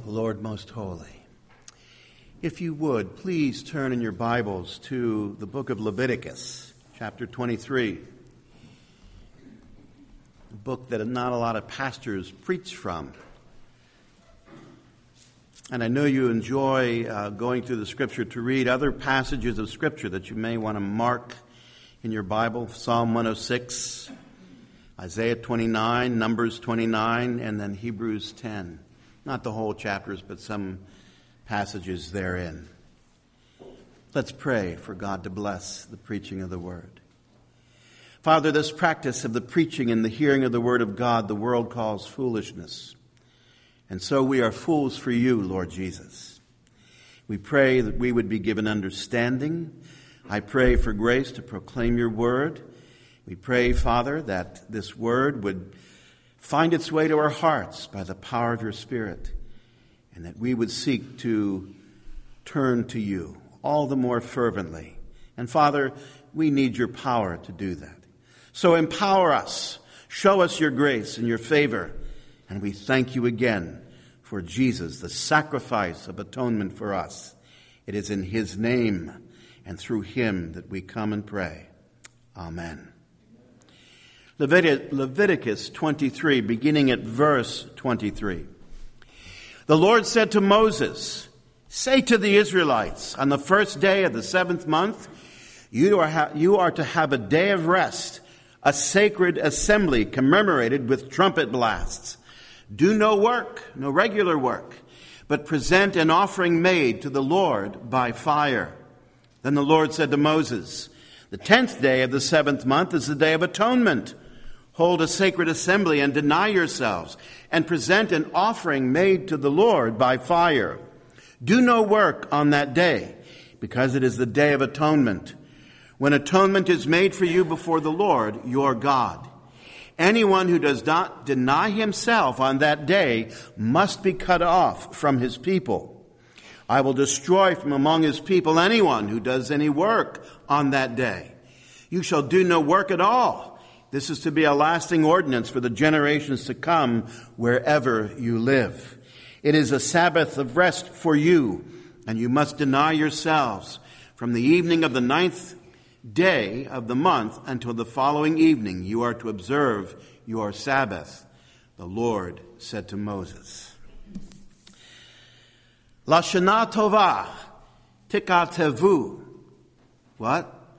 Lord most holy. If you would, please turn in your Bibles to the book of Leviticus, chapter 23. A book that not a lot of pastors preach from. And I know you enjoy going through the Scripture to read other passages of Scripture that you may want to mark in your Bible. Psalm 106, Isaiah 29, Numbers 29, and then Hebrews 10. Not the whole chapters, but some passages therein. Let's pray for God to bless the preaching of the Word. Father, this practice of the preaching and the hearing of the Word of God, the world calls foolishness. And so we are fools for you, Lord Jesus. We pray that we would be given understanding. I pray for grace to proclaim your Word. We pray, Father, that this Word would find its way to our hearts by the power of your Spirit, and that we would seek to turn to you all the more fervently. And Father, we need your power to do that. So empower us, show us your grace and your favor, and we thank you again for Jesus, the sacrifice of atonement for us. It is in his name and through him that we come and pray. Amen. Leviticus 23, beginning at verse 23. The Lord said to Moses, "Say to the Israelites, on the first day of the 7th month, you are to have a day of rest, a sacred assembly commemorated with trumpet blasts. Do no work, no regular work, but present an offering made to the Lord by fire." Then the Lord said to Moses, "The 10th day of the 7th month is the Day of Atonement. Hold a sacred assembly and deny yourselves, and present an offering made to the Lord by fire. Do no work on that day, because it is the Day of Atonement, when atonement is made for you before the Lord your God. Anyone who does not deny himself on that day must be cut off from his people. I will destroy from among his people anyone who does any work on that day. You shall do no work at all. This is to be a lasting ordinance for the generations to come wherever you live. It is a Sabbath of rest for you, and you must deny yourselves. From the evening of the 9th day of the month until the following evening, you are to observe your Sabbath." The Lord said to Moses. Lashana Tova, Tikatevu. What?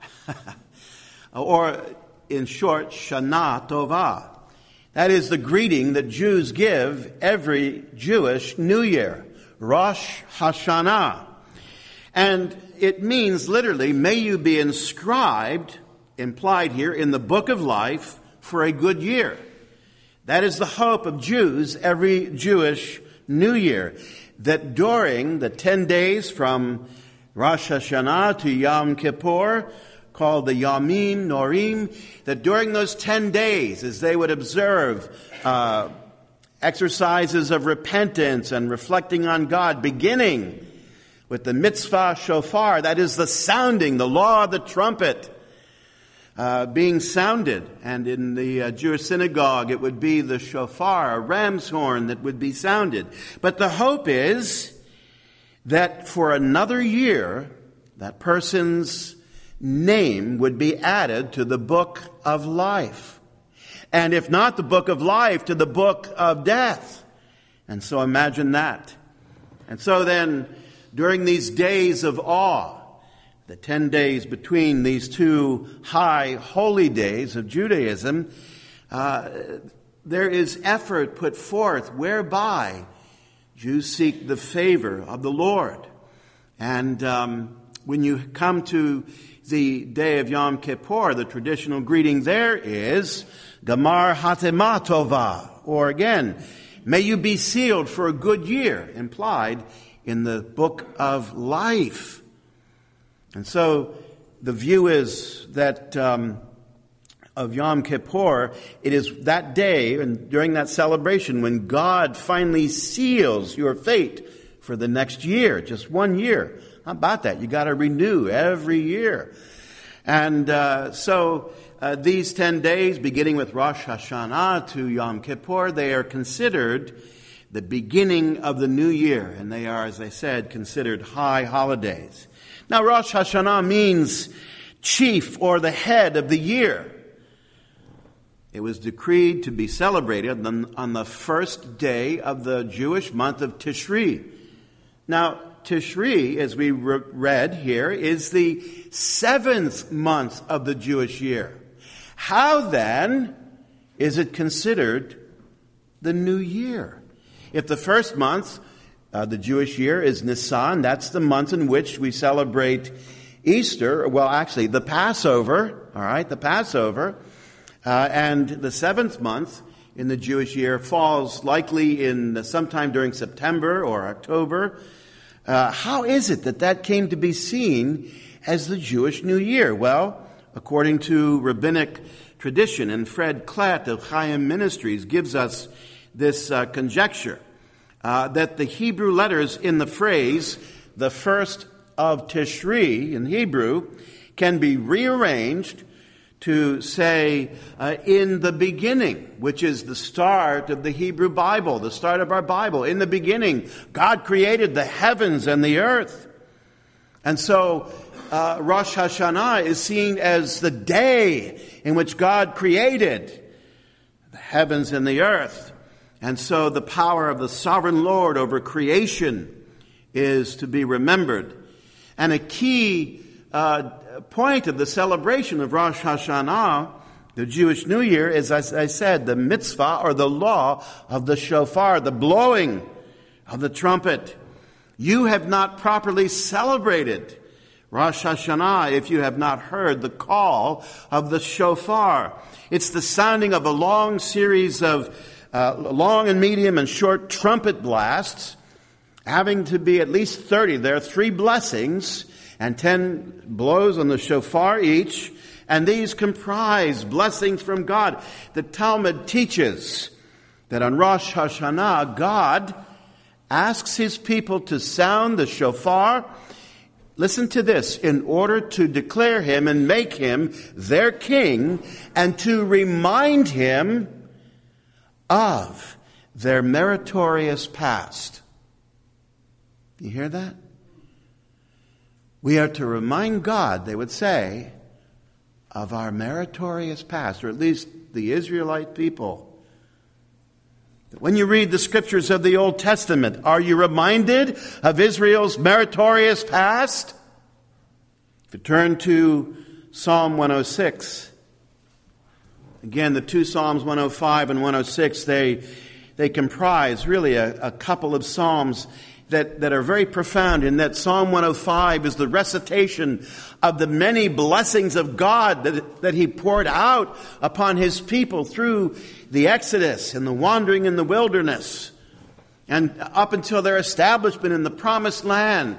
Or, in short, Shana Tova. That is the greeting that Jews give every Jewish New Year, Rosh Hashanah. And it means literally, may you be inscribed, implied here, in the book of life for a good year. That is the hope of Jews every Jewish New Year, that during the 10 days from Rosh Hashanah to Yom Kippur, called the Yamim Norim, that during those 10 days, as they would observe exercises of repentance and reflecting on God, beginning with the mitzvah shofar, that is the sounding, the law of the trumpet being sounded. And in the Jewish synagogue, it would be the shofar, a ram's horn that would be sounded. But the hope is that for another year, that person's name would be added to the book of life. And if not the book of life, to the book of death. And so imagine that. And so then, during these days of awe, the 10 days between these two high holy days of Judaism, there is effort put forth whereby Jews seek the favor of the Lord. And when you come to the day of Yom Kippur, the traditional greeting there is Gamar Hatema Tova, or again, may you be sealed for a good year, implied in the book of life. And so the view is that of Yom Kippur, it is that day and during that celebration when God finally seals your fate for the next year, just 1 year. How about that? You got to renew every year. And so these 10 days, beginning with Rosh Hashanah to Yom Kippur, they are considered the beginning of the new year, and they are, as I said, considered high holidays. Now, Rosh Hashanah means chief or the head of the year. It was decreed to be celebrated on the first day of the Jewish month of Tishri. Now, Tishri, as we read here, is the 7th month of the Jewish year. How then is it considered the new year? If the first month, the Jewish year, is Nisan, that's the month in which we celebrate Easter, well, actually, the Passover, all right, the Passover, and the 7th month in the Jewish year falls likely in sometime during September or October. How is it that came to be seen as the Jewish New Year? Well, according to rabbinic tradition, and Fred Klatt of Chaim Ministries gives us this conjecture, that the Hebrew letters in the phrase, the first of Tishri in Hebrew, can be rearranged to say, in the beginning, which is the start of the Hebrew Bible, the start of our Bible. In the beginning, God created the heavens and the earth. And so, Rosh Hashanah is seen as the day in which God created the heavens and the earth. And so the power of the sovereign Lord over creation is to be remembered. And a key point of the celebration of Rosh Hashanah, the Jewish New Year, is, as I said, the mitzvah or the law of the shofar, the blowing of the trumpet. You have not properly celebrated Rosh Hashanah if you have not heard the call of the shofar. It's the sounding of a long series of long and medium and short trumpet blasts, having to be at least 30. There are 3 blessings and 10 blows on the shofar each, and these comprise blessings from God. The Talmud teaches that on Rosh Hashanah, God asks his people to sound the shofar, listen to this, in order to declare him and make him their king, and to remind him of their meritorious past. You hear that? We are to remind God, they would say, of our meritorious past, or at least the Israelite people. When you read the scriptures of the Old Testament, are you reminded of Israel's meritorious past? If you turn to Psalm 106, again, the 2 Psalms, 105 and 106, they comprise really a couple of psalms that are very profound, in that Psalm 105 is the recitation of the many blessings of God that he poured out upon his people through the Exodus and the wandering in the wilderness and up until their establishment in the promised land.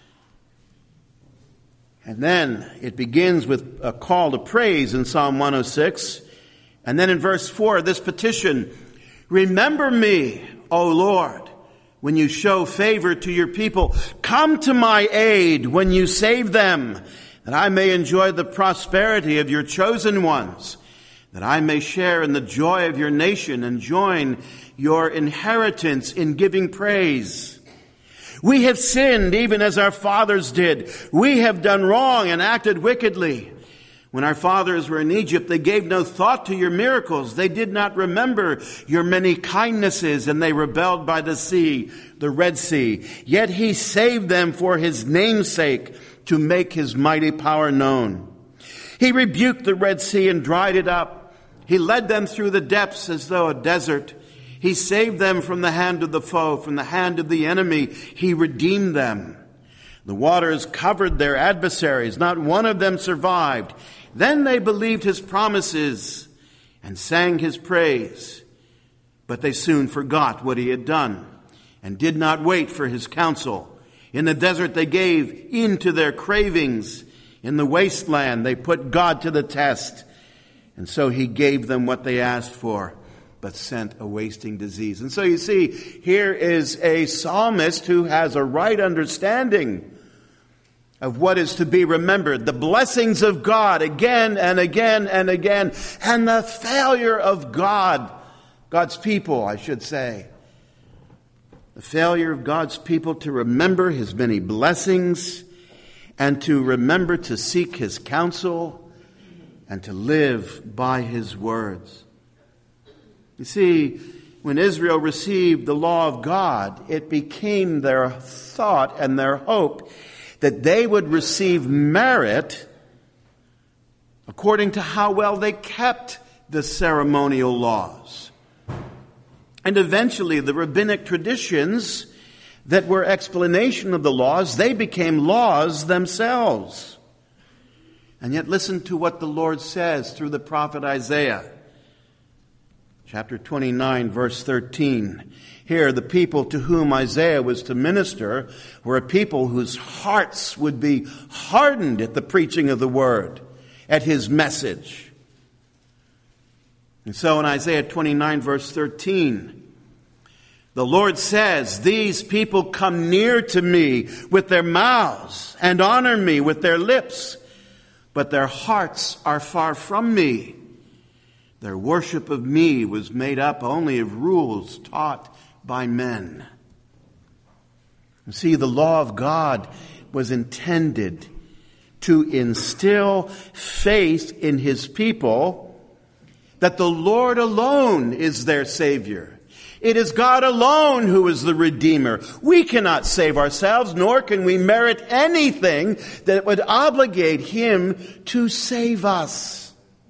And then it begins with a call to praise in Psalm 106. And then in verse 4, this petition, remember me, O Lord, when you show favor to your people. Come to my aid when you save them, that I may enjoy the prosperity of your chosen ones, that I may share in the joy of your nation and join your inheritance in giving praise. We have sinned even as our fathers did. We have done wrong and acted wickedly. When our fathers were in Egypt, they gave no thought to your miracles. They did not remember your many kindnesses, and they rebelled by the sea, the Red Sea. Yet he saved them for his name's sake, to make his mighty power known. He rebuked the Red Sea and dried it up. He led them through the depths as though a desert. He saved them from the hand of the foe, from the hand of the enemy. He redeemed them. The waters covered their adversaries. Not one of them survived. Then they believed his promises and sang his praise. But they soon forgot what he had done and did not wait for his counsel. In the desert they gave in to their cravings. In the wasteland they put God to the test. And so he gave them what they asked for, but sent a wasting disease. And so you see, here is a psalmist who has a right understanding of what is to be remembered, the blessings of God again and again and again, and the failure of God's people, I should say, The failure of God's people to remember his many blessings and to remember to seek his counsel and to live by his words. You see, when Israel received the law of God, it became their thought and their hope that they would receive merit according to how well they kept the ceremonial laws. And eventually the rabbinic traditions that were explanation of the laws, they became laws themselves. And yet listen to what the Lord says through the prophet Isaiah. Chapter 29, verse 13. Here, the people to whom Isaiah was to minister were a people whose hearts would be hardened at the preaching of the word, at his message. And so in Isaiah 29, verse 13, the Lord says, "These people come near to me with their mouths and honor me with their lips, but their hearts are far from me. Their worship of me was made up only of rules taught by men." You see, the law of God was intended to instill faith in his people that the Lord alone is their Savior. It is God alone who is the Redeemer. We cannot save ourselves, nor can we merit anything that would obligate him to save us.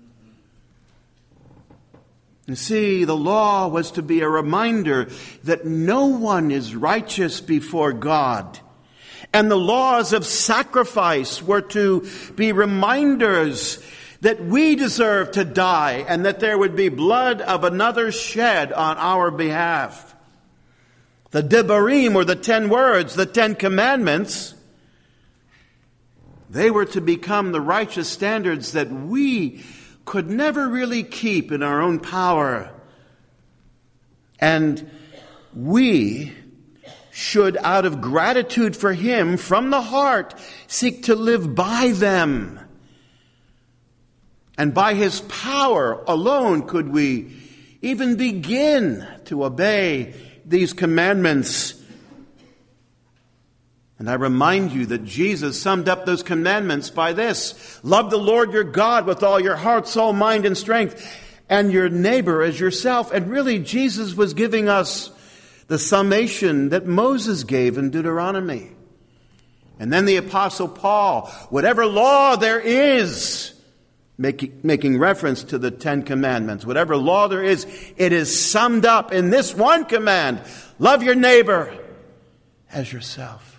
You see, the law was to be a reminder that no one is righteous before God. And the laws of sacrifice were to be reminders that we deserve to die and that there would be blood of another shed on our behalf. The Devarim, or the 10 words, the 10 commandments, they were to become the righteous standards that we could never really keep in our own power. And we should, out of gratitude for him, from the heart, seek to live by them. And by his power alone could we even begin to obey these commandments. And I remind you that Jesus summed up those commandments by this: love the Lord your God with all your heart, soul, mind, and strength, and your neighbor as yourself. And really, Jesus was giving us the summation that Moses gave in Deuteronomy. And then the Apostle Paul, whatever law there is, making reference to the 10 commandments, whatever law there is, it is summed up in this one command: love your neighbor as yourself.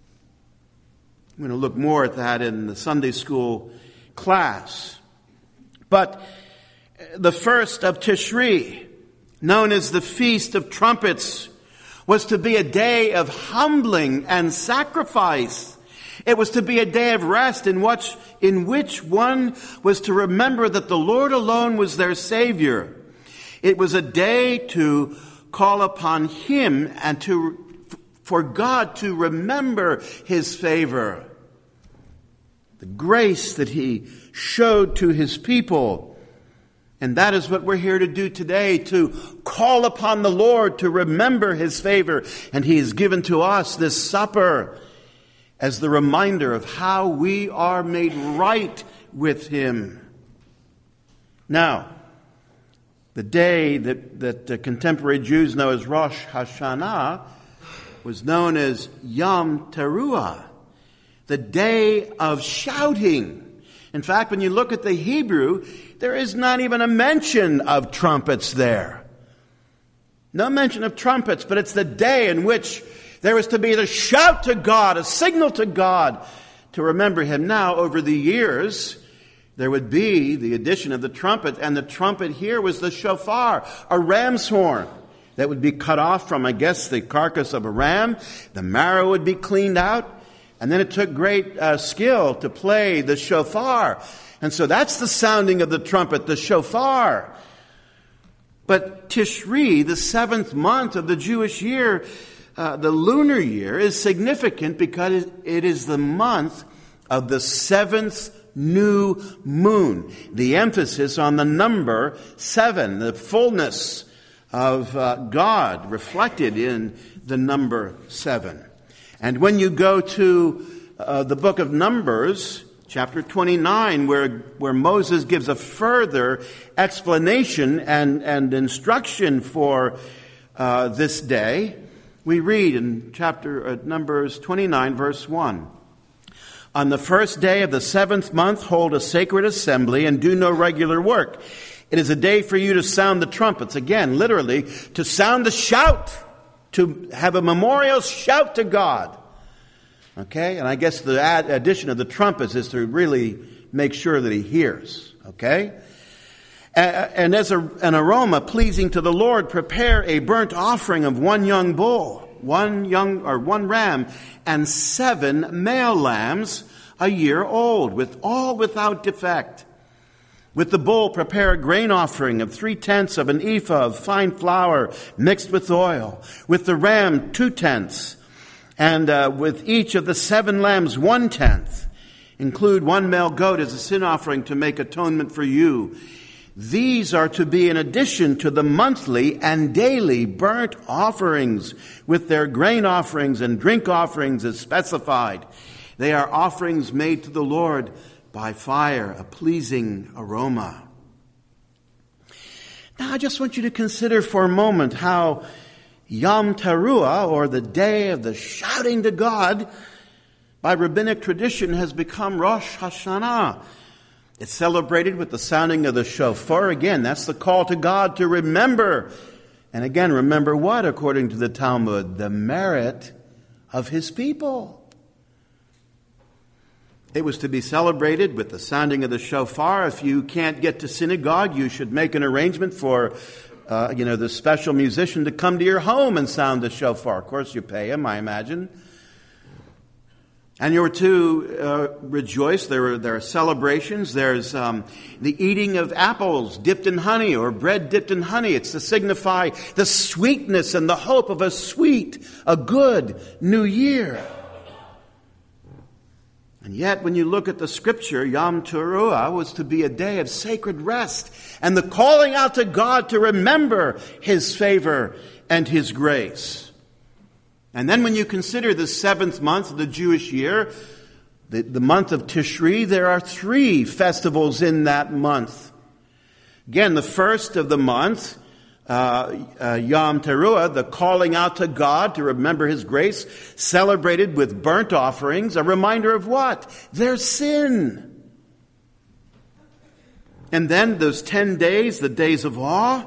I'm going to look more at that in the Sunday school class. But the first of Tishri, known as the Feast of Trumpets, was to be a day of humbling and sacrifice. It was to be a day of rest in which one was to remember that the Lord alone was their Savior. It was a day to call upon him and for God to remember his favor, the grace that he showed to his people. And that is what we're here to do today, to call upon the Lord to remember his favor. And he has given to us this supper as the reminder of how we are made right with him. Now, the day that contemporary Jews know as Rosh Hashanah was known as Yom Teruah, the day of shouting. In fact, when you look at the Hebrew, there is not even a mention of trumpets there. No mention of trumpets, but it's the day in which there was to be the shout to God, a signal to God to remember him. Now, over the years, there would be the addition of the trumpet, and the trumpet here was the shofar, a ram's horn that would be cut off from, I guess, the carcass of a ram. The marrow would be cleaned out, and then it took great skill to play the shofar. And so that's the sounding of the trumpet, the shofar. But Tishri, the 7th month of the Jewish year, the lunar year, is significant because it is the month of the 7th new moon. The emphasis on the number 7, the fullness of God reflected in the number 7. And when you go to the book of Numbers, chapter 29, where Moses gives a further explanation and instruction for this day, we read in chapter Numbers 29, verse 1. On the first day of the 7th month, hold a sacred assembly and do no regular work. It is a day for you to sound the trumpets. Again, literally, to sound the shout, to have a memorial shout to God. Okay? And I guess the addition of the trumpets is to really make sure that he hears. Okay? And as an aroma pleasing to the Lord, prepare a burnt offering of one young bull, one ram, and 7 male lambs a year old, without defect. With the bull, prepare a grain offering of 3/10 of an ephah of fine flour mixed with oil. With the ram, 2/10, and with each of the 7 lambs, 1/10. Include 1 male goat as a sin offering to make atonement for you. These are to be in addition to the monthly and daily burnt offerings, with their grain offerings and drink offerings as specified. They are offerings made to the Lord by fire, a pleasing aroma. Now I just want you to consider for a moment how Yom Teruah, or the day of the shouting to God, by rabbinic tradition has become Rosh Hashanah. It's celebrated with the sounding of the shofar. Again, that's the call to God to remember. And again, remember what, according to the Talmud? The merit of his people. It was to be celebrated with the sounding of the shofar. If you can't get to synagogue, you should make an arrangement for, the special musician to come to your home and sound the shofar. Of course, you pay him, I imagine. And you were to rejoice. There are celebrations. There's the eating of apples dipped in honey or bread dipped in honey. It's to signify the sweetness and the hope of a good new year. And yet, when you look at the scripture, Yom Teruah was to be a day of sacred rest and the calling out to God to remember his favor and his grace. And then when you consider the 7th month of the Jewish year, the month of Tishri, there are 3 festivals in that month. Again, the first of the month, Yom Teruah, the calling out to God to remember his grace, celebrated with burnt offerings, a reminder of what? Their sin. And then those 10 days, the days of awe,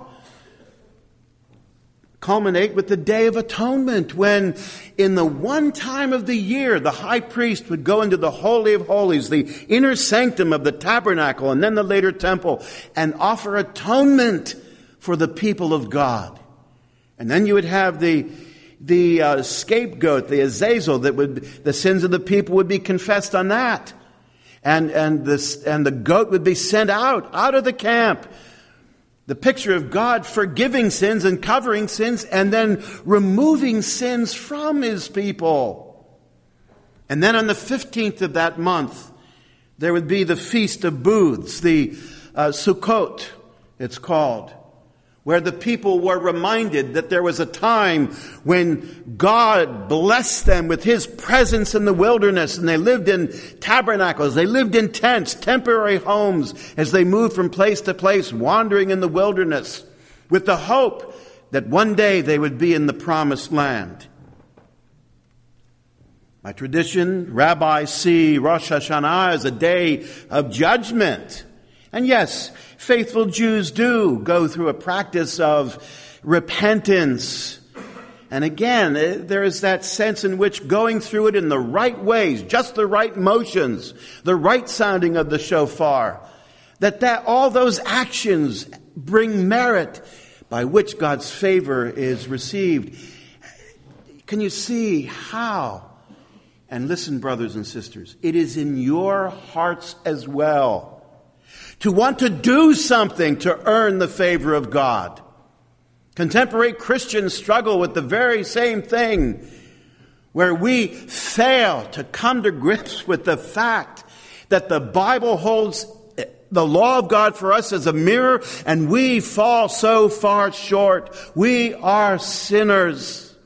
culminate with the Day of Atonement, when in the one time of the year, the high priest would go into the Holy of Holies, the inner sanctum of the tabernacle, and then the later temple, and offer atonement for the people of God. And then you would have the scapegoat, the Azazel, the sins of the people would be confessed on that. And the goat would be sent out of the camp. The picture of God forgiving sins and covering sins and then removing sins from his people. And then on the 15th of that month, there would be the Feast of Booths, the Sukkot, it's called, where the people were reminded that there was a time when God blessed them with his presence in the wilderness, and they lived in tabernacles, they lived in tents, temporary homes, as they moved from place to place, wandering in the wilderness, with the hope that one day they would be in the promised land. By tradition, rabbis see Rosh Hashanah as a day of judgment. And yes, faithful Jews do go through a practice of repentance. And again, there is that sense in which going through it in the right ways, just the right motions, the right sounding of the shofar, that all those actions bring merit by which God's favor is received. Can you see how? And listen, brothers and sisters, it is in your hearts as well to want to do something to earn the favor of God. Contemporary Christians struggle with the very same thing, where we fail to come to grips with the fact that the Bible holds the law of God for us as a mirror, and we fall so far short. We are sinners.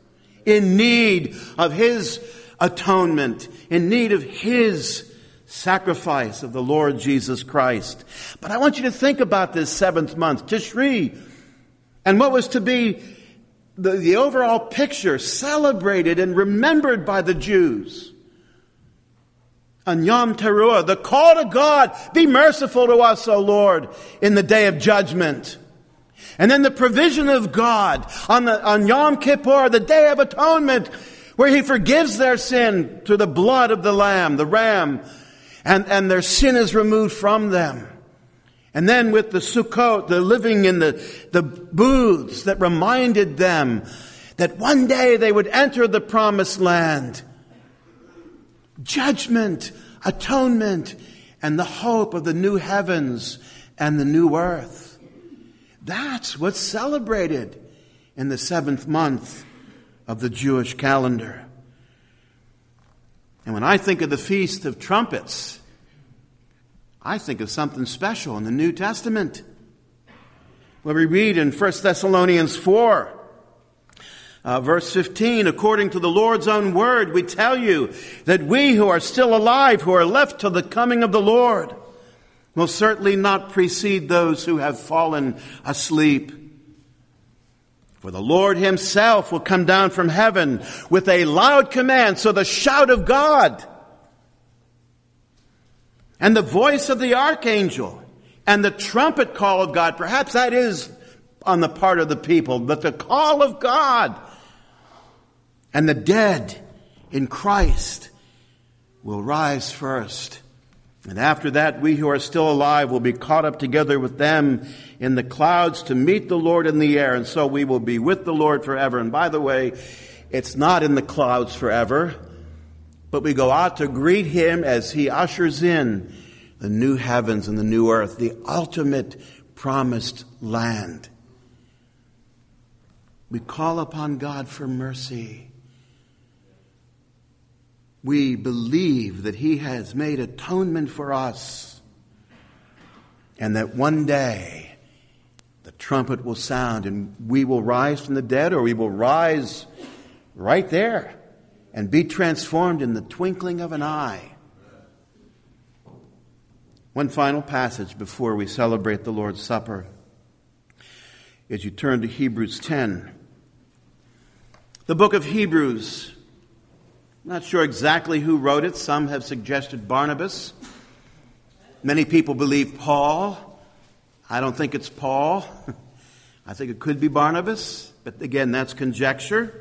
in need of His atonement, in need of His sacrifice of the Lord Jesus Christ. But I want you to think about this seventh month, Tishri, and what was to be the overall picture celebrated and remembered by the Jews. On Yom Teruah, the call to God, be merciful to us, O Lord, in the day of judgment. And then the provision of God on Yom Kippur, the Day of Atonement, where He forgives their sin through the blood of the Lamb, the Ram, and their sin is removed from them. And then with the Sukkot, the living in the booths that reminded them that one day they would enter the promised land. Judgment, atonement, and the hope of the new heavens and the new earth. That's what's celebrated in the seventh month of the Jewish calendar. And when I think of the Feast of Trumpets, I think of something special in the New Testament. Where we read in 1 Thessalonians 4, verse 15, according to the Lord's own word, we tell you that we who are still alive, who are left till the coming of the Lord, will certainly not precede those who have fallen asleep. For the Lord Himself will come down from heaven with a loud command, so the shout of God, and the voice of the archangel, and the trumpet call of God. Perhaps that is on the part of the people, but the call of God. And the dead in Christ will rise first. And after that, we who are still alive will be caught up together with them in the clouds to meet the Lord in the air. And so we will be with the Lord forever. And by the way, it's not in the clouds forever, but we go out to greet Him as He ushers in the new heavens and the new earth, the ultimate promised land. We call upon God for mercy. We believe that He has made atonement for us, and that one day the trumpet will sound and we will rise from the dead, or we will rise right there and be transformed in the twinkling of an eye. One final passage before we celebrate the Lord's Supper. As you turn to Hebrews 10. The book of Hebrews, not sure exactly who wrote it. Some have suggested Barnabas. Many people believe Paul. I don't think it's Paul. I think it could be Barnabas. But again, that's conjecture.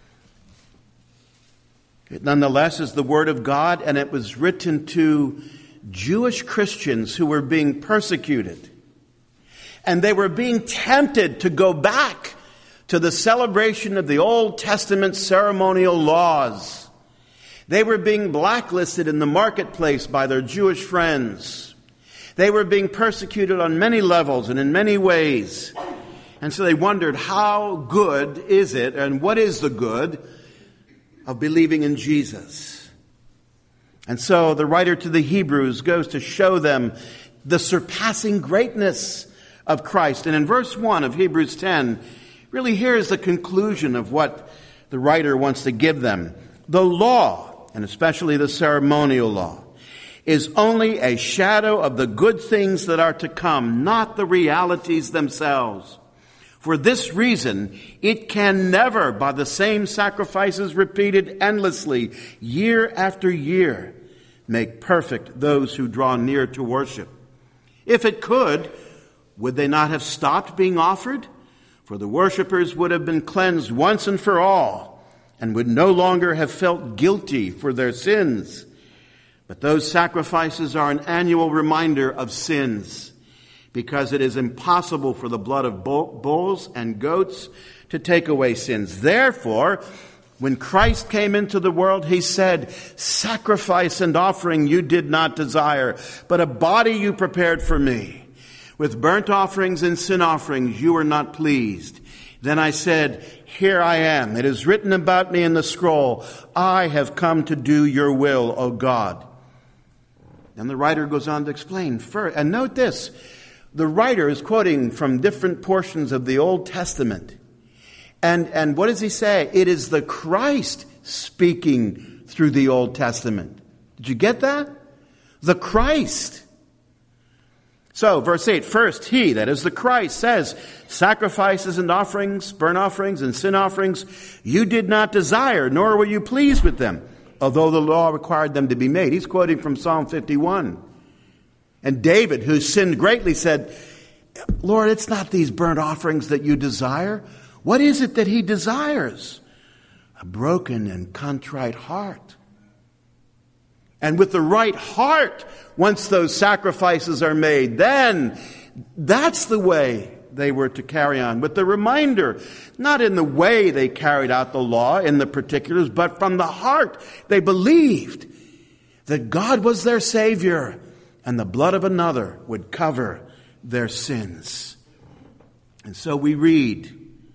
It nonetheless is the Word of God, and it was written to Jewish Christians who were being persecuted. And they were being tempted to go back to the celebration of the Old Testament ceremonial laws. They were being blacklisted in the marketplace by their Jewish friends. They were being persecuted on many levels and in many ways. And so they wondered, how good is it, and what is the good of believing in Jesus? And so the writer to the Hebrews goes to show them the surpassing greatness of Christ. And in verse 1 of Hebrews 10, really here's the conclusion of what the writer wants to give them. The law, and especially the ceremonial law, is only a shadow of the good things that are to come, not the realities themselves. For this reason, it can never, by the same sacrifices repeated endlessly, year after year, make perfect those who draw near to worship. If it could, would they not have stopped being offered? For the worshipers would have been cleansed once and for all, and would no longer have felt guilty for their sins. But those sacrifices are an annual reminder of sins, because it is impossible for the blood of bulls and goats to take away sins. Therefore, when Christ came into the world, He said, "Sacrifice and offering you did not desire, but a body you prepared for me. With burnt offerings and sin offerings you were not pleased. Then I said, here I am. It is written about me in the scroll. I have come to do your will, O God." And the writer goes on to explain further. And note this, the writer is quoting from different portions of the Old Testament. And what does he say? It is the Christ speaking through the Old Testament. Did you get that? The Christ. So, verse 8, first he, that is the Christ, says, sacrifices and offerings, burnt offerings and sin offerings, you did not desire, nor were you pleased with them, although the law required them to be made. He's quoting from Psalm 51. And David, who sinned greatly, said, Lord, it's not these burnt offerings that you desire. What is it that he desires? A broken and contrite heart. And with the right heart, once those sacrifices are made, then that's the way they were to carry on. With the reminder, not in the way they carried out the law in the particulars, but from the heart they believed that God was their Savior and the blood of another would cover their sins. And so we read,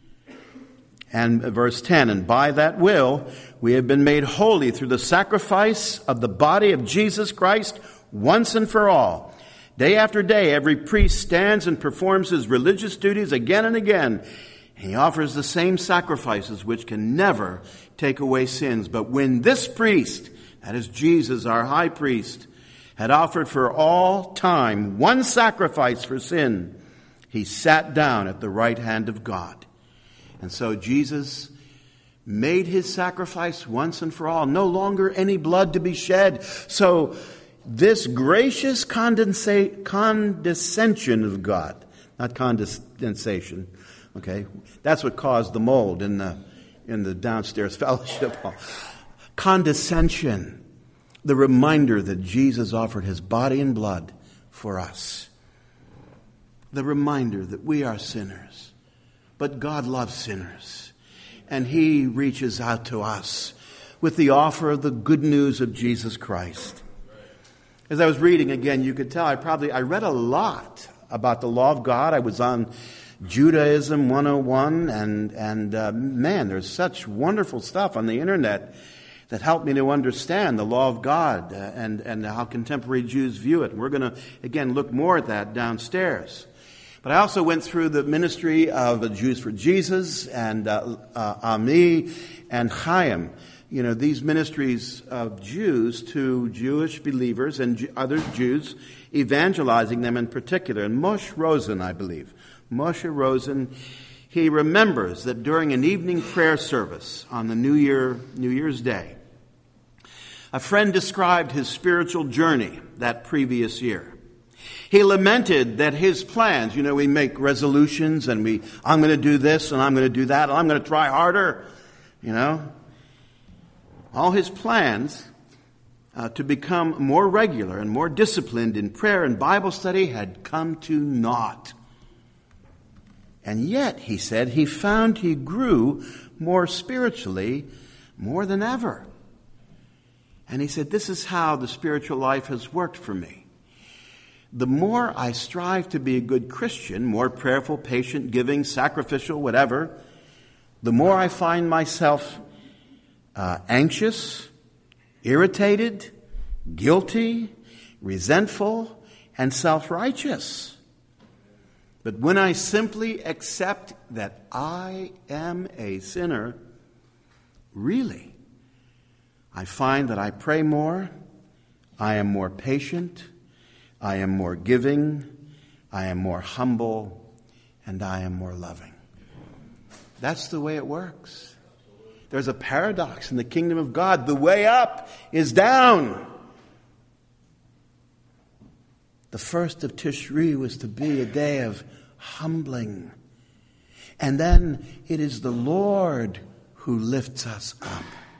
and verse 10, and by that will we have been made holy through the sacrifice of the body of Jesus Christ once and for all. Day after day, every priest stands and performs his religious duties again and again. And he offers the same sacrifices which can never take away sins. But when this priest, that is Jesus, our high priest, had offered for all time one sacrifice for sin, he sat down at the right hand of God. And so Jesus made his sacrifice once and for all. No longer any blood to be shed. So this gracious condescension of God, not condensation, okay? That's what caused the mold in the downstairs fellowship hall. Condescension, the reminder that Jesus offered his body and blood for us. The reminder that we are sinners, but God loves sinners. And he reaches out to us with the offer of the good news of Jesus Christ. As I was reading again, you could tell I read a lot about the law of God. I was on Judaism 101, and man, there's such wonderful stuff on the internet that helped me to understand the law of God and how contemporary Jews view it. And we're going to, again, look more at that downstairs. But I also went through the ministry of Jews for Jesus and Ami and Chaim. You know, these ministries of Jews to Jewish believers and other Jews, evangelizing them in particular. And Moshe Rosen, I believe, Moshe Rosen, he remembers that during an evening prayer service on the New Year's Day, a friend described his spiritual journey that previous year. He lamented that his plans, we make resolutions and I'm going to do this and I'm going to do that and I'm going to try harder, All his plans to become more regular and more disciplined in prayer and Bible study had come to naught. And yet, he said, he found he grew more spiritually more than ever. And he said, this is how the spiritual life has worked for me. The more I strive to be a good Christian, more prayerful, patient, giving, sacrificial, whatever, the more I find myself anxious, irritated, guilty, resentful, and self-righteous. But when I simply accept that I am a sinner, really, I find that I pray more, I am more patient, I am more giving, I am more humble, and I am more loving. That's the way it works. There's a paradox in the kingdom of God. The way up is down. The first of Tishri was to be a day of humbling. And then it is the Lord who lifts us up.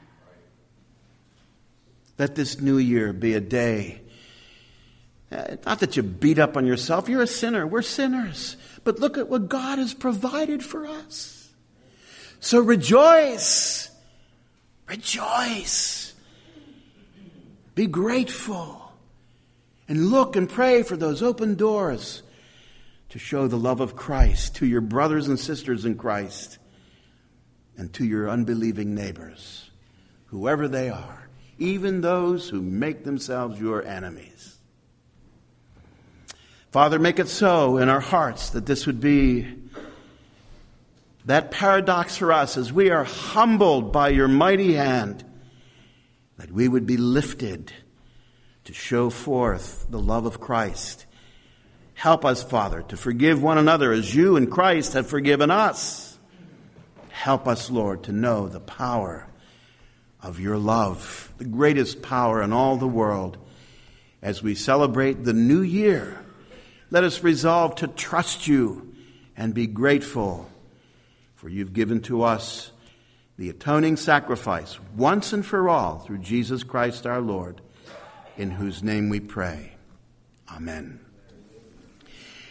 Let this new year be a day, not that you beat up on yourself. You're a sinner. We're sinners. But look at what God has provided for us. So rejoice. Rejoice. Be grateful. And look and pray for those open doors to show the love of Christ to your brothers and sisters in Christ and to your unbelieving neighbors, whoever they are, even those who make themselves your enemies. Father, make it so in our hearts that this would be That paradox for us is we are humbled by your mighty hand, that we would be lifted to show forth the love of Christ. Help us, Father, to forgive one another as you and Christ have forgiven us. Help us, Lord, to know the power of your love, the greatest power in all the world. As we celebrate the new year, let us resolve to trust you and be grateful, for you've given to us the atoning sacrifice once and for all through Jesus Christ our Lord, in whose name we pray. Amen.